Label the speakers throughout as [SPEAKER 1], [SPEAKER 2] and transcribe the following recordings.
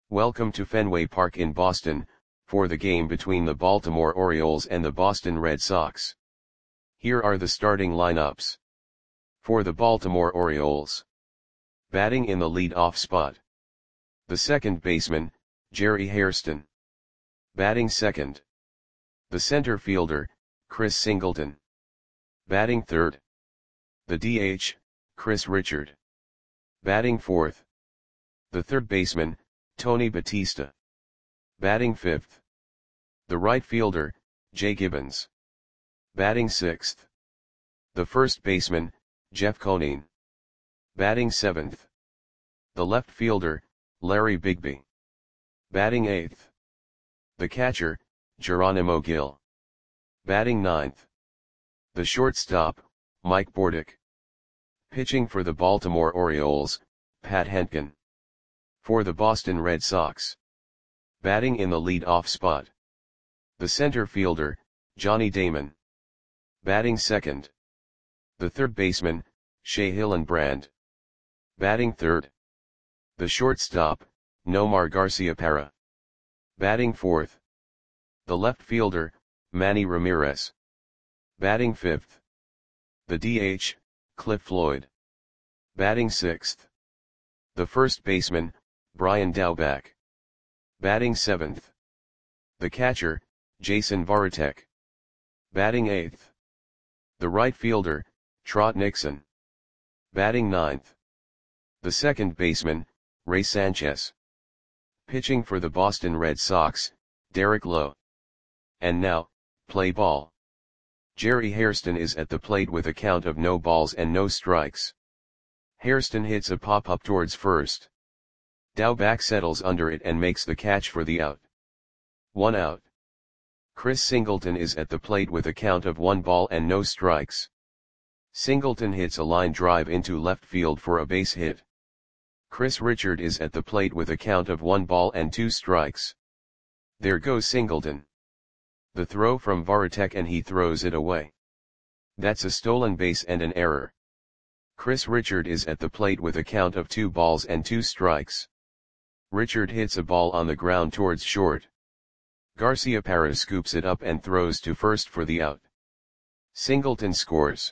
[SPEAKER 1] Welcome to Fenway Park in Boston, for the game between the Baltimore Orioles and the Boston Red Sox. Here are the starting lineups. For the Baltimore Orioles. Batting in the lead-off spot. The second baseman, Jerry Hairston. Batting second. The center fielder, Chris Singleton. Batting third. The DH, Chris Richard. Batting fourth. The third baseman, Tony Batista. Batting fifth. The right fielder, Jay Gibbons. Batting sixth. The first baseman, Jeff Conine. Batting seventh. The left fielder, Larry Bigby. Batting eighth. The catcher, Geronimo Gil. Batting ninth. The shortstop, Mike Bordick. Pitching for the Baltimore Orioles, Pat Hentgen. For the Boston Red Sox. Batting in the lead-off spot. The center fielder, Johnny Damon. Batting second. The third baseman, Shea Hillenbrand. Batting third. The shortstop, Nomar Garciaparra. Batting fourth. The left fielder, Manny Ramirez. Batting fifth. The DH, Cliff Floyd. Batting sixth. The first baseman, Brian Daubach. Batting seventh. The catcher, Jason Varitek. Batting eighth. The right fielder, Trot Nixon. Batting ninth. The second baseman, Ray Sanchez. Pitching for the Boston Red Sox, Derek Lowe. And now, play ball. Jerry Hairston is at the plate with a count of no balls and no strikes. Hairston hits a pop-up towards first. Daubach settles under it and makes the catch for the out. 1 out. Chris Singleton is at the plate with a count of 1 ball and no strikes. Singleton hits a line drive into left field for a base hit. Chris Richard is at the plate with a count of 1 ball and 2 strikes. There goes Singleton. The throw from Varitek and he throws it away. That's a stolen base and an error. Chris Richard is at the plate with a count of 2 balls and 2 strikes. Richard hits a ball on the ground towards short. Garciaparra scoops it up and throws to first for the out. Singleton scores.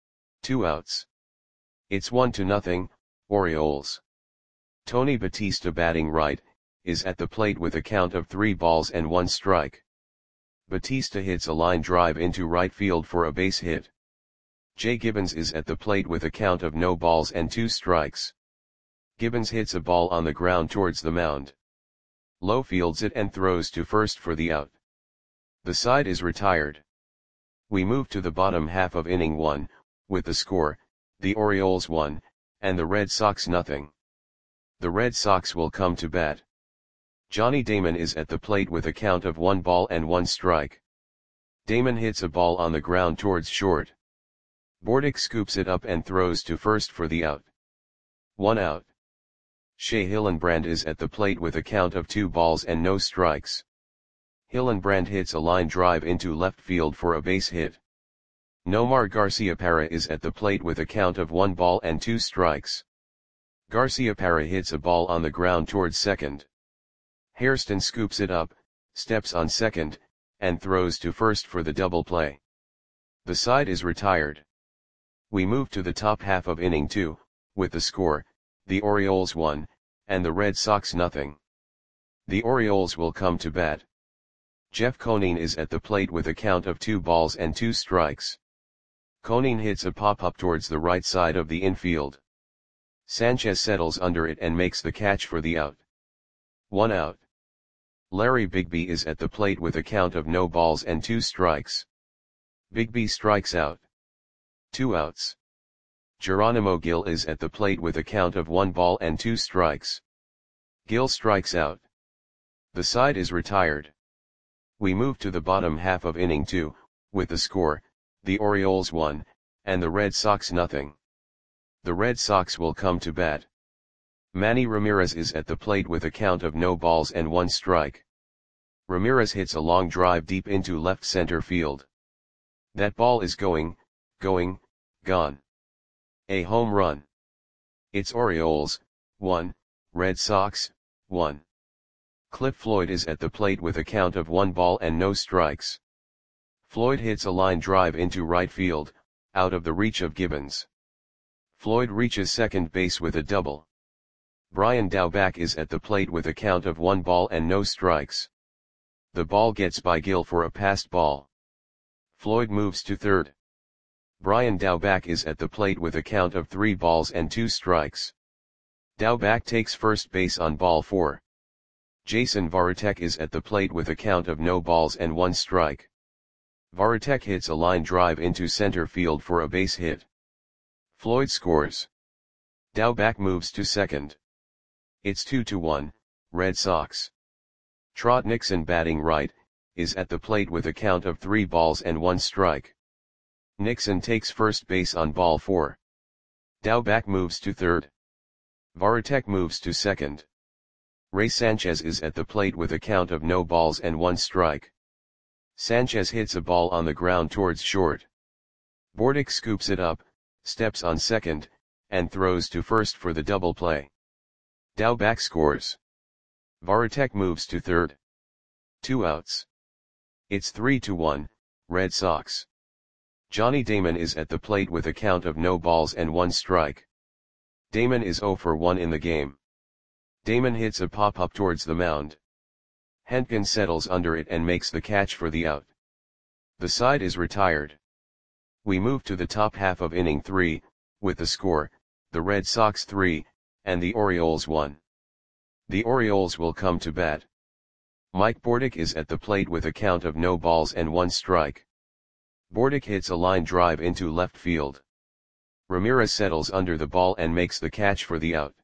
[SPEAKER 1] 2 outs. It's 1-0, Orioles. Tony Batista, batting right, is at the plate with a count of 3 balls and 1 strike. Batista hits a line drive into right field for a base hit. Jay Gibbons is at the plate with a count of no balls and 2 strikes. Gibbons hits a ball on the ground towards the mound. Lowe fields it and throws to first for the out. The side is retired. We move to the bottom half of inning 1, with the score, the Orioles 1, and the Red Sox 0. The Red Sox will come to bat. Johnny Damon is at the plate with a count of 1 ball and 1 strike. Damon hits a ball on the ground towards short. Bordick scoops it up and throws to first for the out. 1 out. Shea Hillenbrand is at the plate with a count of 2 balls and no strikes. Hillenbrand hits a line drive into left field for a base hit. Nomar Garciaparra is at the plate with a count of 1 ball and 2 strikes. Garciaparra hits a ball on the ground towards second. Hairston scoops it up, steps on second, and throws to first for the double play. The side is retired. We move to the top half of inning 2, with the score, the Orioles 1, and the Red Sox 0. The Orioles will come to bat. Jeff Conine is at the plate with a count of 2 balls and 2 strikes. Conine hits a pop-up towards the right side of the infield. Sanchez settles under it and makes the catch for the out. 1 out. Larry Bigby is at the plate with a count of no balls and 2 strikes. Bigby strikes out. 2 outs. Geronimo Gil is at the plate with a count of 1 ball and 2 strikes. Gil strikes out. The side is retired. We move to the bottom half of inning 2, with the score, the Orioles 1, and the Red Sox 0. The Red Sox will come to bat. Manny Ramirez is at the plate with a count of no balls and 1 strike. Ramirez hits a long drive deep into left center field. That ball is gone. A home run. It's Orioles 1, Red Sox 1. Cliff Floyd is at the plate with a count of 1 ball and no strikes. Floyd hits a line drive into right field, out of the reach of Gibbons. Floyd reaches second base with a double. Brian Daubach is at the plate with a count of 1 ball and no strikes. The ball gets by Gil for a passed ball. Floyd moves to third. Brian Daubach is at the plate with a count of 3 balls and 2 strikes. Daubach takes first base on ball 4. Jason Varitek is at the plate with a count of no balls and 1 strike. Varitek hits a line drive into center field for a base hit. Floyd scores. Daubach moves to second. It's 2-1, Red Sox. Trot Nixon, batting right, is at the plate with a count of 3 balls and 1 strike. Nixon takes first base on ball 4. Daubach moves to third. Varitek moves to second. Ray Sanchez is at the plate with a count of no balls and 1 strike. Sanchez hits a ball on the ground towards short. Bordick scoops it up, steps on second, and throws to first for the double play. Daubach scores. Varitek moves to third. 2 outs. It's 3-1, Red Sox. Johnny Damon is at the plate with a count of no balls and 1 strike. Damon is 0 for 1 in the game. Damon hits a pop-up towards the mound. Hentgen settles under it and makes the catch for the out. The side is retired. We move to the top half of inning 3, with the score, the Red Sox 3, and the Orioles 1. The Orioles will come to bat. Mike Bordick is at the plate with a count of no balls and 1 strike. Bordick hits a line drive into left field. Ramirez settles under the ball and makes the catch for the out.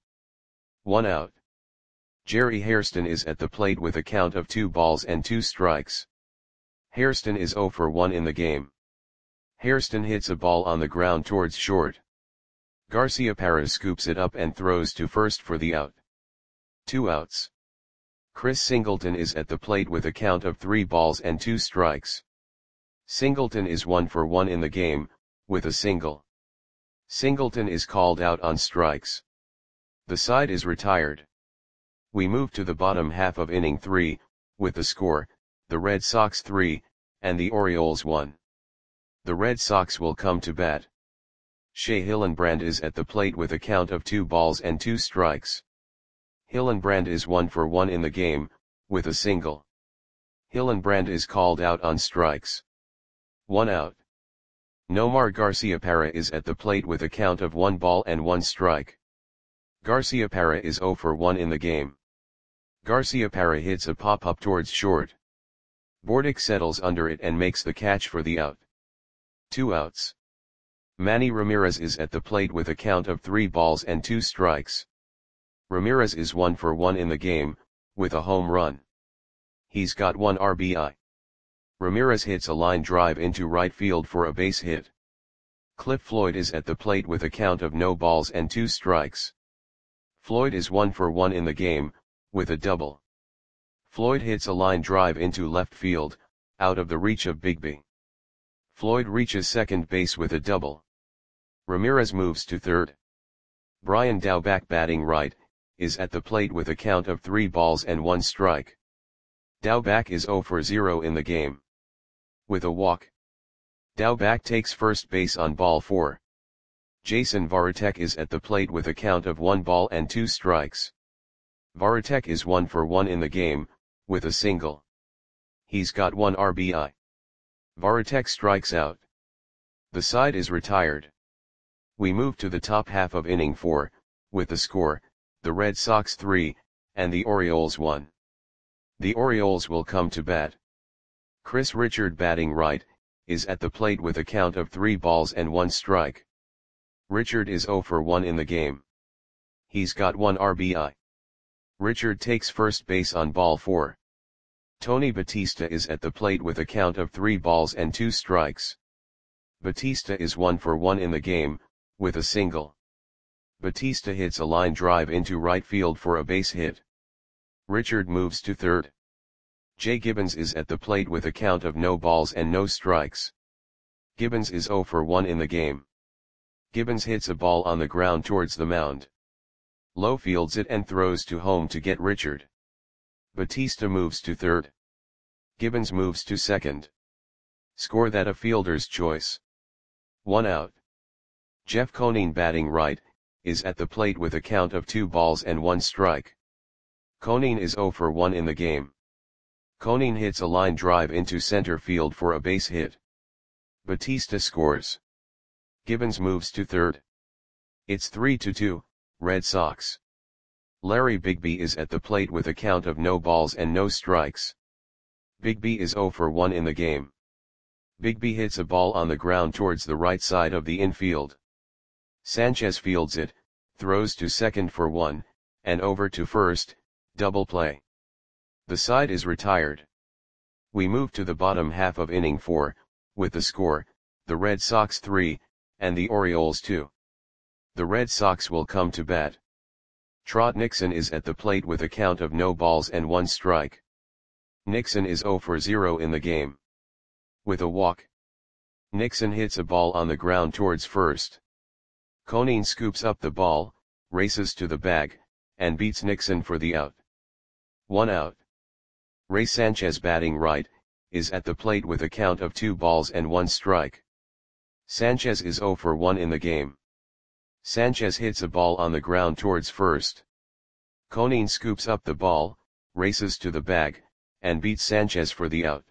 [SPEAKER 1] 1 out. Jerry Hairston is at the plate with a count of 2 balls and 2 strikes. Hairston is 0 for 1 in the game. Hairston hits a ball on the ground towards short. Garciaparra scoops it up and throws to first for the out. 2 outs. Chris Singleton is at the plate with a count of 3 balls and 2 strikes. Singleton is 1 for 1 in the game, with a single. Singleton is called out on strikes. The side is retired. We move to the bottom half of inning 3, with the score, the Red Sox 3, and the Orioles 1. The Red Sox will come to bat. Shea Hillenbrand is at the plate with a count of 2 balls and 2 strikes. Hillenbrand is 1 for 1 in the game, with a single. Hillenbrand is called out on strikes. 1 out. Nomar Garciaparra is at the plate with a count of 1 ball and 1 strike. Garciaparra is 0 for 1 in the game. Garciaparra hits a pop-up towards short. Bordick settles under it and makes the catch for the out. 2 outs. Manny Ramirez is at the plate with a count of 3 balls and 2 strikes. Ramirez is 1 for 1 in the game, with a home run. He's got 1 RBI. Ramirez hits a line drive into right field for a base hit. Cliff Floyd is at the plate with a count of no balls and 2 strikes. Floyd is 1 for 1 in the game, with a double. Floyd hits a line drive into left field, out of the reach of Bigby. Floyd reaches second base with a double. Ramirez moves to third. Brian Daubach, batting right, is at the plate with a count of 3 balls and 1 strike. Daubach is 0 for 0 in the game. With a walk. Daubach takes first base on ball 4. Jason Varitek is at the plate with a count of 1 ball and 2 strikes. Varitek is 1 for 1 in the game, with a single. He's got 1 RBI. Varitek strikes out. The side is retired. We move to the top half of inning 4, with the score, the Red Sox 3, and the Orioles 1. The Orioles will come to bat. Chris Richard, batting right, is at the plate with a count of 3 balls and 1 strike. Richard is 0 for 1 in the game. He's got 1 RBI. Richard takes first base on ball 4. Tony Batista is at the plate with a count of 3 balls and 2 strikes. Batista is 1 for 1 in the game, with a single. Batista hits a line drive into right field for a base hit. Richard moves to third. Jay Gibbons is at the plate with a count of no balls and no strikes. Gibbons is 0 for 1 in the game. Gibbons hits a ball on the ground towards the mound. Lowe fields it and throws to home to get Richard. Batista moves to third. Gibbons moves to second. Score that a fielder's choice. 1 out. Jeff Conine batting right, is at the plate with a count of 2 balls and 1 strike. Conine is 0 for 1 in the game. Conine hits a line drive into center field for a base hit. Batista scores. Gibbons moves to third. It's 3-2, Red Sox. Larry Bigby is at the plate with a count of no balls and no strikes. Bigby is 0 for 1 in the game. Bigby hits a ball on the ground towards the right side of the infield. Sanchez fields it, throws to second for 1, and over to first, double play. The side is retired. We move to the bottom half of inning 4, with the score, the Red Sox 3, and the Orioles 2. The Red Sox will come to bat. Trot Nixon is at the plate with a count of no balls and 1 strike. Nixon is 0 for 0 in the game. With a walk, Nixon hits a ball on the ground towards first. Conine scoops up the ball, races to the bag, and beats Nixon for the out. 1 out. Ray Sanchez batting right, is at the plate with a count of 2 balls and 1 strike. Sanchez is 0 for 1 in the game. Sanchez hits a ball on the ground towards first. Conine scoops up the ball, races to the bag, and beats Sanchez for the out.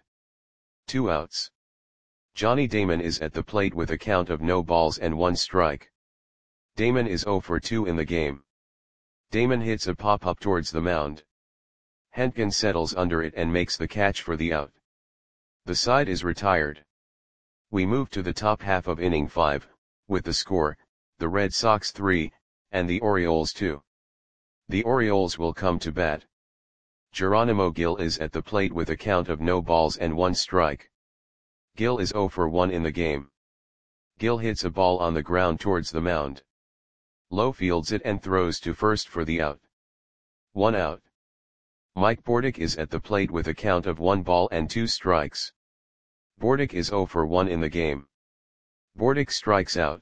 [SPEAKER 1] 2 outs. Johnny Damon is at the plate with a count of no balls and 1 strike. Damon is 0 for 2 in the game. Damon hits a pop-up towards the mound. Hentgen settles under it and makes the catch for the out. The side is retired. We move to the top half of inning 5, with the score, the Red Sox 3, and the Orioles 2. The Orioles will come to bat. Geronimo Gil is at the plate with a count of no balls and 1 strike. Gil is 0 for 1 in the game. Gil hits a ball on the ground towards the mound. Lowe fields it and throws to first for the out. 1 out. Mike Bordick is at the plate with a count of 1 ball and 2 strikes. Bordick is 0 for 1 in the game. Bordick strikes out.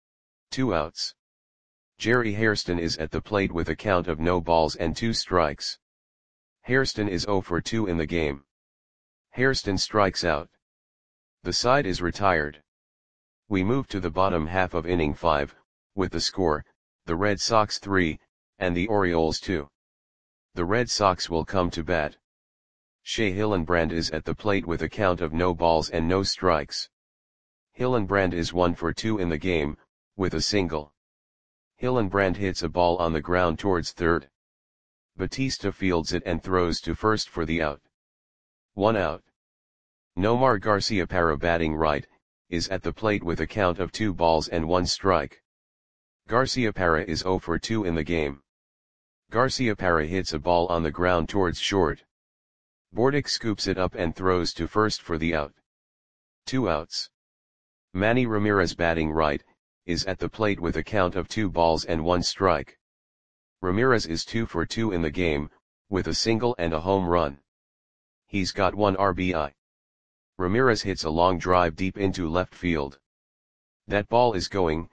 [SPEAKER 1] 2 outs. Jerry Hairston is at the plate with a count of no balls and 2 strikes. Hairston is 0 for 2 in the game. Hairston strikes out. The side is retired. We move to the bottom half of inning 5, with the score, the Red Sox 3, and the Orioles 2. The Red Sox will come to bat. Shea Hillenbrand is at the plate with a count of no balls and no strikes. Hillenbrand is 1 for 2 in the game, with a single. Hillenbrand hits a ball on the ground towards third. Batista fields it and throws to first for the out. 1 out. Nomar Garciaparra batting right, is at the plate with a count of 2 balls and 1 strike. Garciaparra is 0 for 2 in the game. Garciaparra hits a ball on the ground towards short. Bordick scoops it up and throws to first for the out. 2 outs. Manny Ramirez batting right, is at the plate with a count of 2 balls and 1 strike. Ramirez is 2 for 2 in the game, with a single and a home run. He's got 1 RBI. Ramirez hits a long drive deep into left field. That ball is going,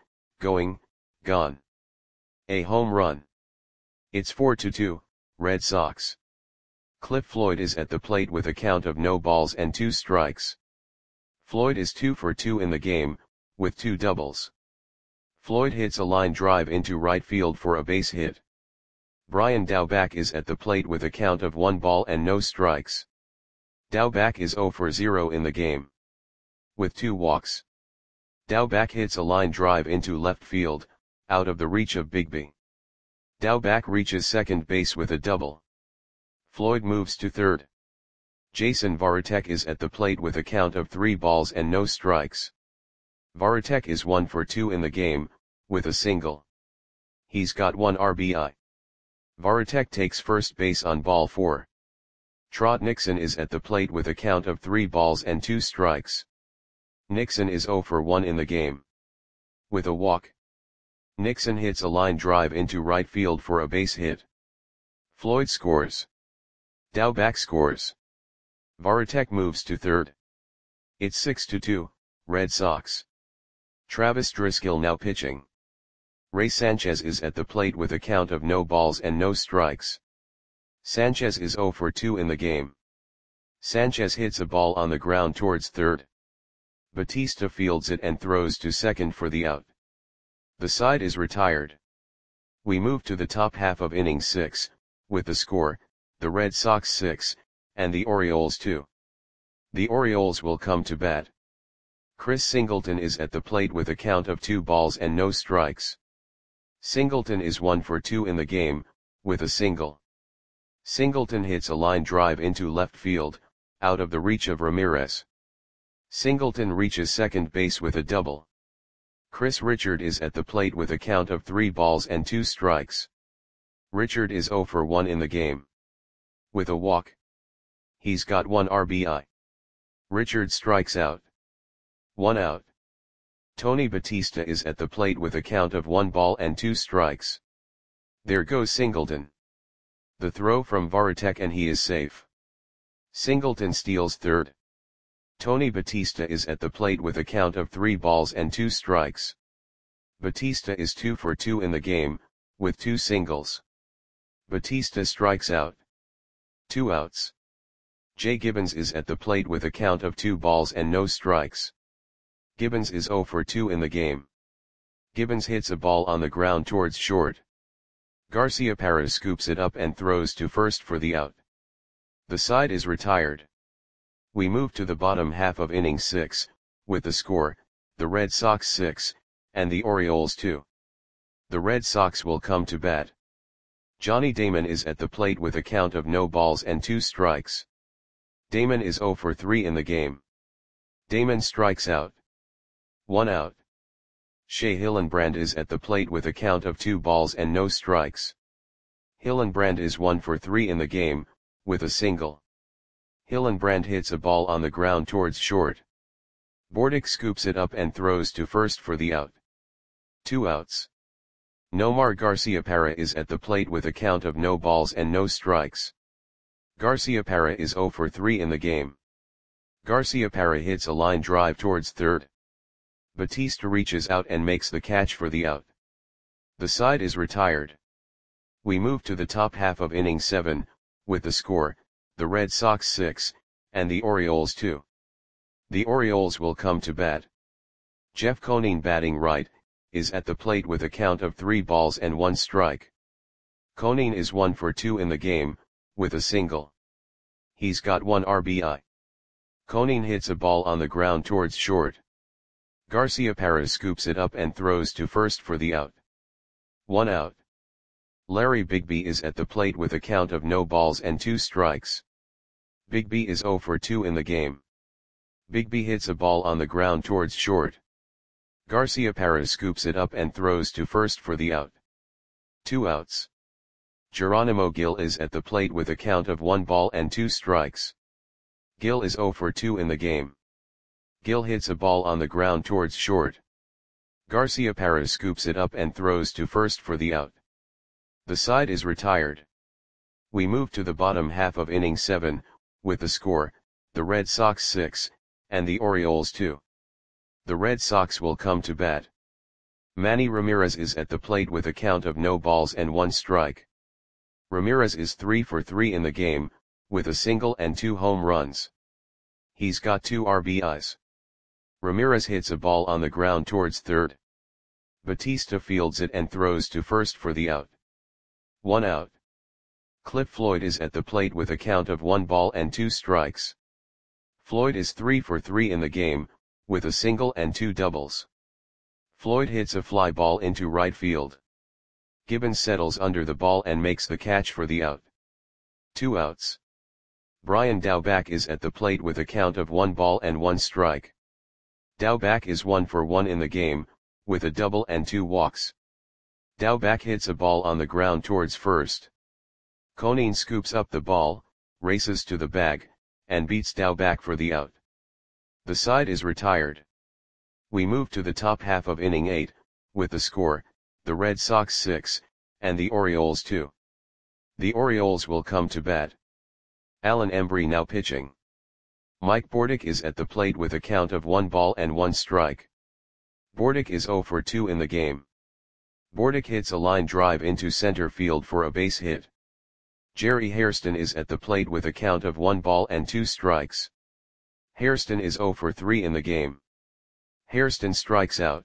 [SPEAKER 1] gone. A home run. It's 4-2, Red Sox. Cliff Floyd is at the plate with a count of no balls and 2 strikes. Floyd is 2 for 2 in the game, with 2 doubles. Floyd hits a line drive into right field for a base hit. Brian Daubach is at the plate with a count of 1 ball and no strikes. Daubach is 0 for 0 in the game. With 2 walks. Daubach hits a line drive into left field, out of the reach of Bigby. Daubach reaches second base with a double. Floyd moves to third. Jason Varitek is at the plate with a count of 3 balls and no strikes. Varitek is 1 for 2 in the game, with a single. He's got 1 RBI. Varitek takes first base on ball 4. Trot Nixon is at the plate with a count of 3 balls and 2 strikes. Nixon is 0 for 1 in the game. With a walk, Nixon hits a line drive into right field for a base hit. Floyd scores. Daubach scores. Varitek moves to third. It's 6-2, Red Sox. Travis Driscoll now pitching. Ray Sanchez is at the plate with a count of no balls and no strikes. Sanchez is 0 for 2 in the game. Sanchez hits a ball on the ground towards third. Batista fields it and throws to second for the out. The side is retired. We move to the top half of inning 6, with the score, the Red Sox 6, and the Orioles 2. The Orioles will come to bat. Chris Singleton is at the plate with a count of 2 balls and no strikes. Singleton is 1 for 2 in the game, with a single. Singleton hits a line drive into left field, out of the reach of Ramirez. Singleton reaches second base with a double. Chris Richard is at the plate with a count of 3 balls and 2 strikes. Richard is 0 for 1 in the game. With a walk. He's got 1 RBI. Richard strikes out. 1 out. Tony Batista is at the plate with a count of 1 ball and 2 strikes. There goes Singleton. The throw from Varitek and he is safe. Singleton steals third. Tony Batista is at the plate with a count of 3 balls and 2 strikes. Batista is 2 for 2 in the game, with 2 singles. Batista strikes out. 2 outs. Jay Gibbons is at the plate with a count of 2 balls and no strikes. Gibbons is 0 for 2 in the game. Gibbons hits a ball on the ground towards short. Garciaparra scoops it up and throws to first for the out. The side is retired. We move to the bottom half of inning 6, with the score, the Red Sox 6, and the Orioles 2. The Red Sox will come to bat. Johnny Damon is at the plate with a count of no balls and 2 strikes. Damon is 0 for 3 in the game. Damon strikes out. 1 out. Shea Hillenbrand is at the plate with a count of 2 balls and no strikes. Hillenbrand is 1 for 3 in the game, with a single. Hillenbrand hits a ball on the ground towards short. Bordick scoops it up and throws to first for the out. 2 outs. Nomar Garciaparra is at the plate with a count of no balls and no strikes. Garciaparra is 0 for 3 in the game. Garciaparra hits a line drive towards third. Batista reaches out and makes the catch for the out. The side is retired. We move to the top half of inning 7, with the score, the Red Sox 6, and the Orioles 2. The Orioles will come to bat. Jeff Conine, batting right, is at the plate with a count of 3 balls and 1 strike. Conine is 1 for 2 in the game, with a single. He's got 1 RBI. Conine hits a ball on the ground towards short. Garciaparra scoops it up and throws to first for the out. 1 out. Larry Bigby is at the plate with a count of no balls and 2 strikes. Bigby is 0 for 2 in the game. Bigby hits a ball on the ground towards short. Garciaparra scoops it up and throws to first for the out. 2 outs. Geronimo Gil is at the plate with a count of 1 ball and 2 strikes. Gil is 0 for 2 in the game. Gil hits a ball on the ground towards short. Garciaparra scoops it up and throws to first for the out. The side is retired. We move to the bottom half of inning 7, with the score, the Red Sox 6, and the Orioles 2. The Red Sox will come to bat. Manny Ramirez is at the plate with a count of no balls and 1 strike. Ramirez is 3 for 3 in the game, with a single and 2 home runs. He's got 2 RBIs. Ramirez hits a ball on the ground towards third. Batista fields it and throws to first for the out. 1 out. Cliff Floyd is at the plate with a count of 1 ball and 2 strikes. Floyd is 3 for 3 in the game, with a single and 2 doubles. Floyd hits a fly ball into right field. Gibbons settles under the ball and makes the catch for the out. 2 outs. Brian Daubach is at the plate with a count of 1 ball and 1 strike. Daubach is 1 for 1 in the game, with a double and 2 walks. Daubach hits a ball on the ground towards first. Conine scoops up the ball, races to the bag, and beats Daubach for the out. The side is retired. We move to the top half of inning 8, with the score, the Red Sox 6, and the Orioles 2. The Orioles will come to bat. Alan Embry now pitching. Mike Bordick is at the plate with a count of 1 ball and 1 strike. Bordick is 0 for 2 in the game. Bordick hits a line drive into center field for a base hit. Jerry Hairston is at the plate with a count of 1 ball and 2 strikes. Hairston is 0 for 3 in the game. Hairston strikes out.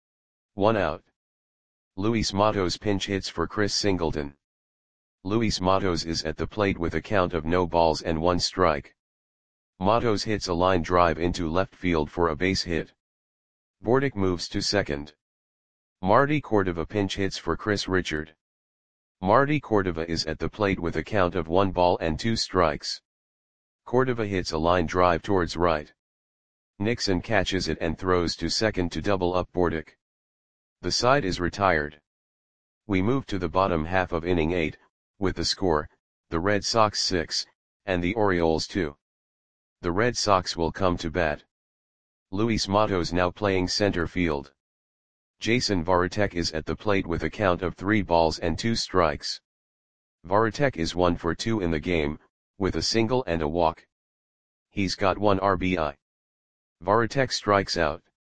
[SPEAKER 1] 1 out. Luis Matos pinch hits for Chris Singleton. Luis Matos is at the plate with a count of no balls and 1 strike. Matos hits a line drive into left field for a base hit. Bordick moves to second. Marty Cordova pinch hits for Chris Richard. Marty Cordova is at the plate with a count of 1 ball and 2 strikes. Cordova hits a line drive towards right. Nixon catches it and throws to second to double up Bordick. The side is retired. We move to the bottom half of inning 8, with the score, the Red Sox 6, and the Orioles 2. The Red Sox will come to bat. Luis Matos now playing center field. Jason Varitek is at the plate with a count of 3 balls and 2 strikes. Varitek is 1 for 2 in the game, with a single and a walk. He's got 1 RBI. Varitek strikes out.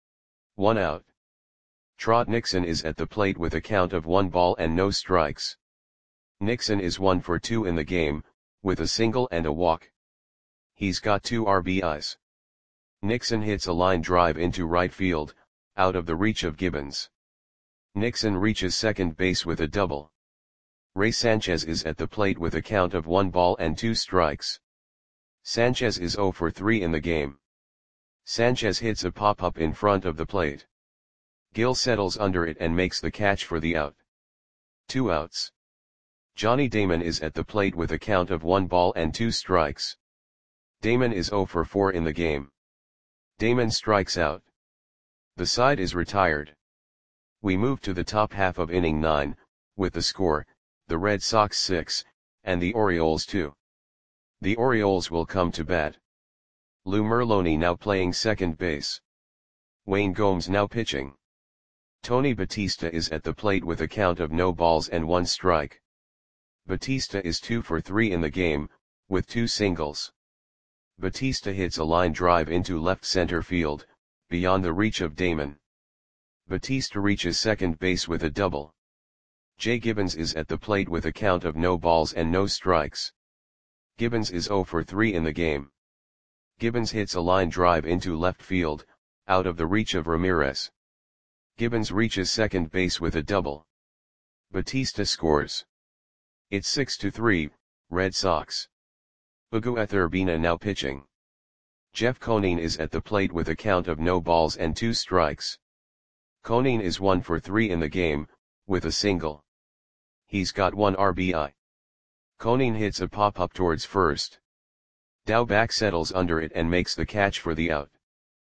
[SPEAKER 1] 1 out. Trot Nixon is at the plate with a count of 1 ball and no strikes. Nixon is 1 for 2 in the game, with a single and a walk. He's got 2 RBIs. Nixon hits a line drive into right field, out of the reach of Gibbons. Nixon reaches second base with a double. Ray Sanchez is at the plate with a count of 1 ball and 2 strikes. Sanchez is 0 for 3 in the game. Sanchez hits a pop-up in front of the plate. Gill settles under it and makes the catch for the out. 2 outs. Johnny Damon is at the plate with a count of 1 ball and 2 strikes. Damon is 0 for 4 in the game. Damon strikes out. The side is retired. We move to the top half of inning 9, with the score, the Red Sox 6, and the Orioles 2. The Orioles will come to bat. Lou Merloni now playing second base. Wayne Gomes now pitching. Tony Batista is at the plate with a count of no balls and 1 strike. Batista is 2 for 3 in the game, with 2 singles. Batista hits a line drive into left center field, beyond the reach of Damon. Batista reaches second base with a double. Jay Gibbons is at the plate with a count of no balls and no strikes. Gibbons is 0 for 3 in the game. Gibbons hits a line drive into left field, out of the reach of Ramirez. Gibbons reaches second base with a double. Batista scores. It's 6-3, Red Sox. Miguel Urbina now pitching. Jeff Conine is at the plate with a count of no balls and 2 strikes. Conine is 1 for 3 in the game, with a single. He's got 1 RBI. Conine hits a pop-up towards first. Daubach settles under it and makes the catch for the out.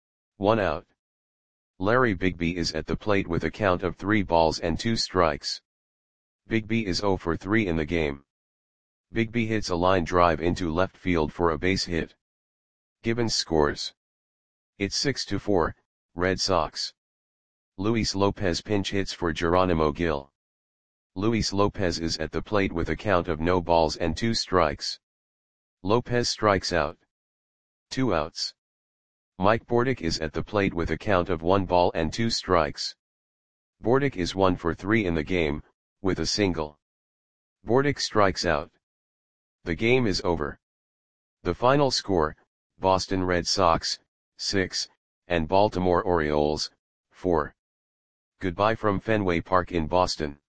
[SPEAKER 1] 1 out. Larry Bigby is at the plate with a count of 3 balls and 2 strikes. Bigby is 0 for 3 in the game. Bigby hits a line drive into left field for a base hit. Gibbons scores. It's 6-4, Red Sox. Luis Lopez pinch hits for Geronimo Gil. Luis Lopez is at the plate with a count of no balls and 2 strikes. Lopez strikes out. 2 outs. Mike Bordick is at the plate with a count of 1 ball and 2 strikes. Bordick is 1 for 3 in the game, with a single. Bordick strikes out. The game is over. The final score, Boston Red Sox, 6, and Baltimore Orioles, 4. Goodbye from Fenway Park in Boston.